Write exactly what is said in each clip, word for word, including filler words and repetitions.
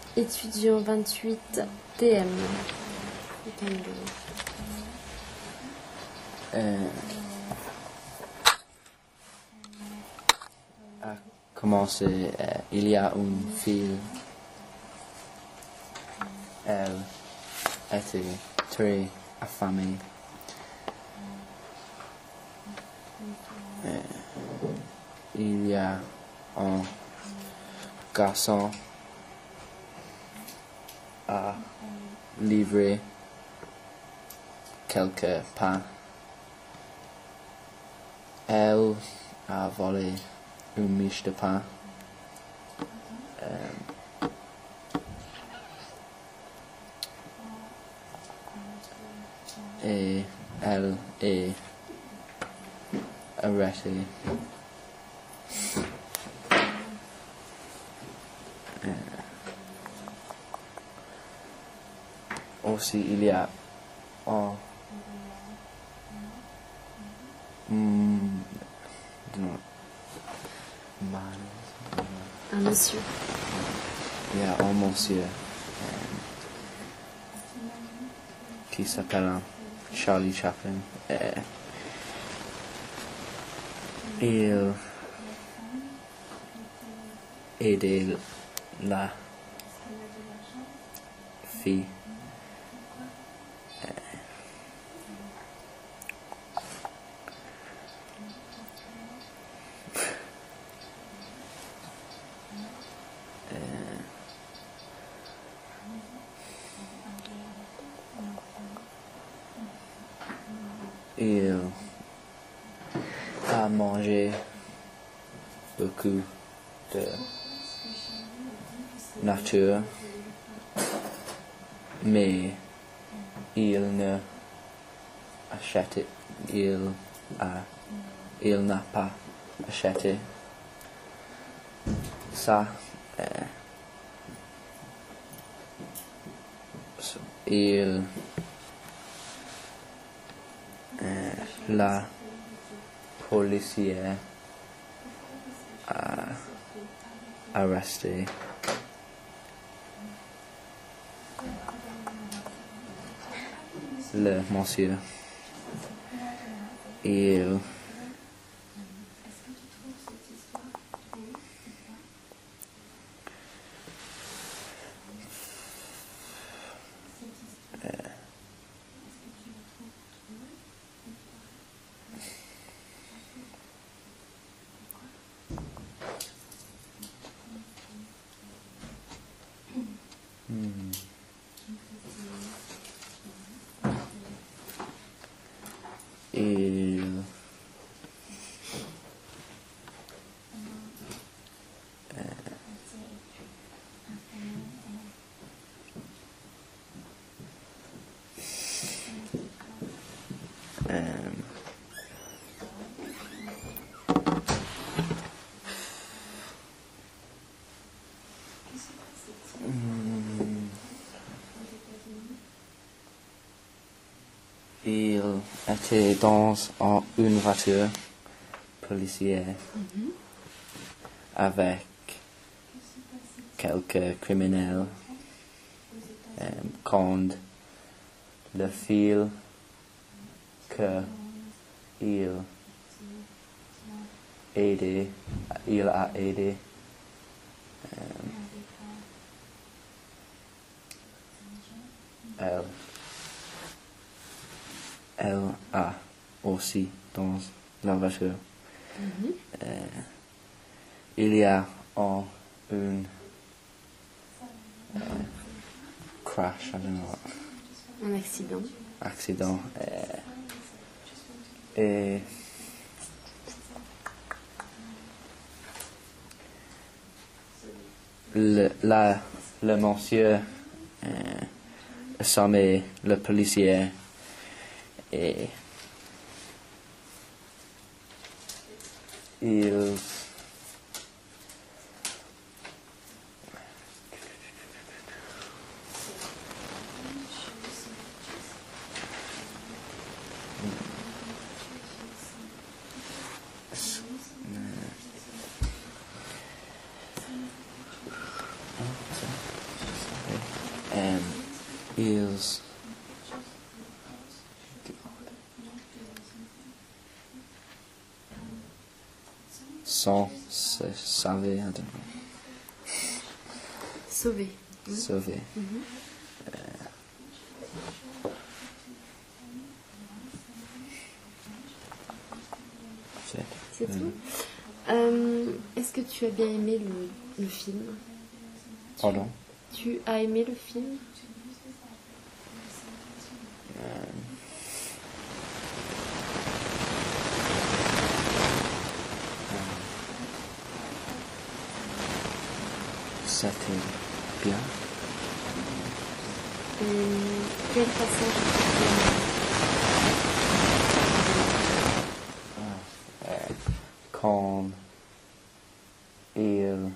Étudiant vingt-huit, T M. Euh, a commencé, euh, il y a une fille, elle était très affamée. Euh, il y a un garçon à livrer quelques pains. Elle a volé une miche de pain. Euh, et elle est arrêtée. Euh, aussi, il y a un mm, non, man, Un monsieur. il y a un monsieur euh, qui s'appelle Charlie Chaplin. Euh, il aidait la fille. Il a mangé beaucoup de nature, mais il ne acheté, il a, il n'a pas acheté ça. Euh, il euh, la policière a arrêté le monsieur. Il hmm, il euh, hmm, il était dans en- une voiture policière Mhm. avec quelques criminels euh, quand le fil que il aidé, il a aidé euh, elle, elle a aussi dans la voiture. Mhm. Euh, il y a un, un euh, crash, I don't know, Un accident. accident. Euh, et le, la, le monsieur euh, assommé le policier et il Um, ils sont se sauvés, I don't know. Sauvé. Hein? Sauvés. Mhm. C'est C'est euh, tout. Euh, Est-ce que tu as bien aimé le, le film? Pardon. Tu as aimé le film? C'était bien. Et quel passage as-tu bien aimé? Euh, quand il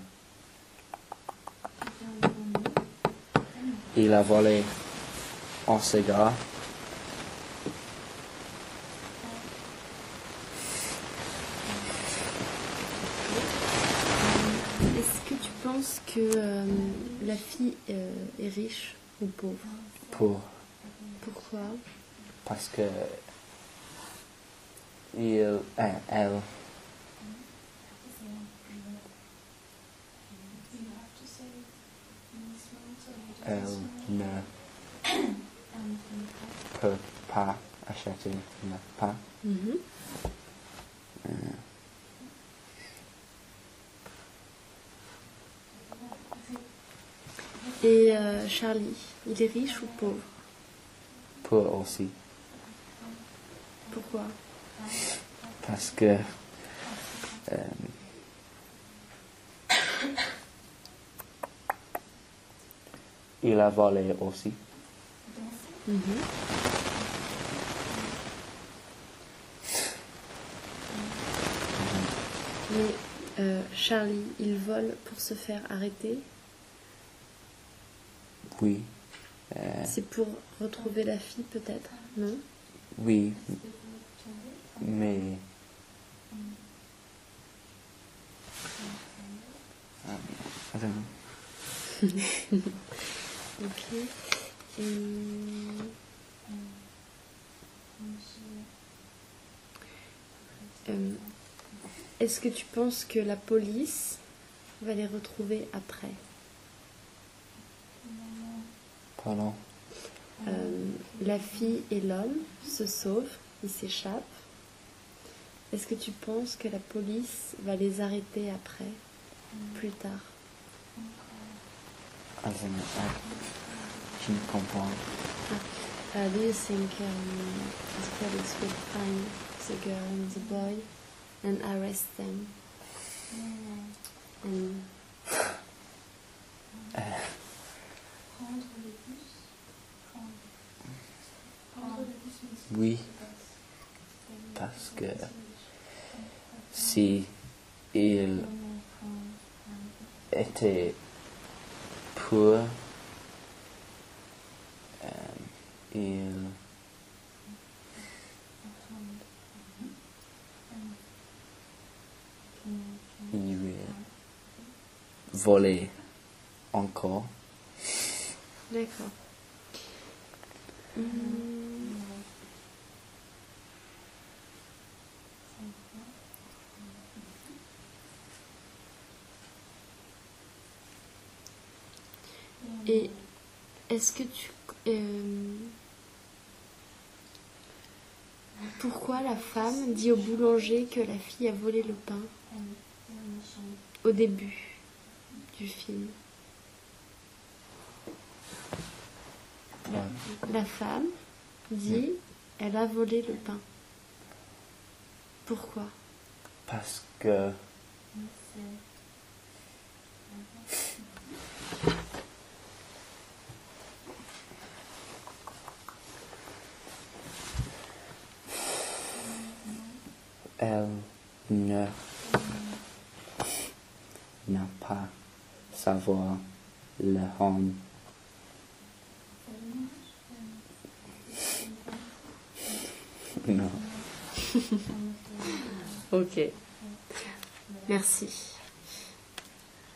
il a volé un cigare. Est-ce que tu penses que euh, la fille euh, est riche ou pauvre? Pour Pourquoi? parce que il euh, elle elle ne peut pas acheter le pain. Mhm. Et euh, Charlie, il est riche ou pauvre? Pour aussi Pourquoi? parce que euh, il a volé aussi. Mhm. Mais euh, Charlie, il vole pour se faire arrêter. Oui. Euh, C'est pour retrouver la fille peut-être, non? oui. Mais um, I don't know. Ok. Et... Euh, Est-ce que tu penses que la police va les retrouver après? Pardon. Euh, la fille et l'homme se sauvent, ils s'échappent. Est-ce que tu penses que la police va les arrêter après, plus tard? I don't know. I- Je ne comprends. Uh, do you think um, the police will find the girl and the boy and arrest them? And Oui. Parce que si il était pur, euh, il il volait encore. d'accord. Hmm. Et est-ce que tu... euh, pourquoi la femme dit au boulanger que la fille a volé le pain au début du film? Ouais. La femme dit elle a volé le pain. Pourquoi? Parce que elle ne n'a pas savoir le homme. Non. Ok. Merci.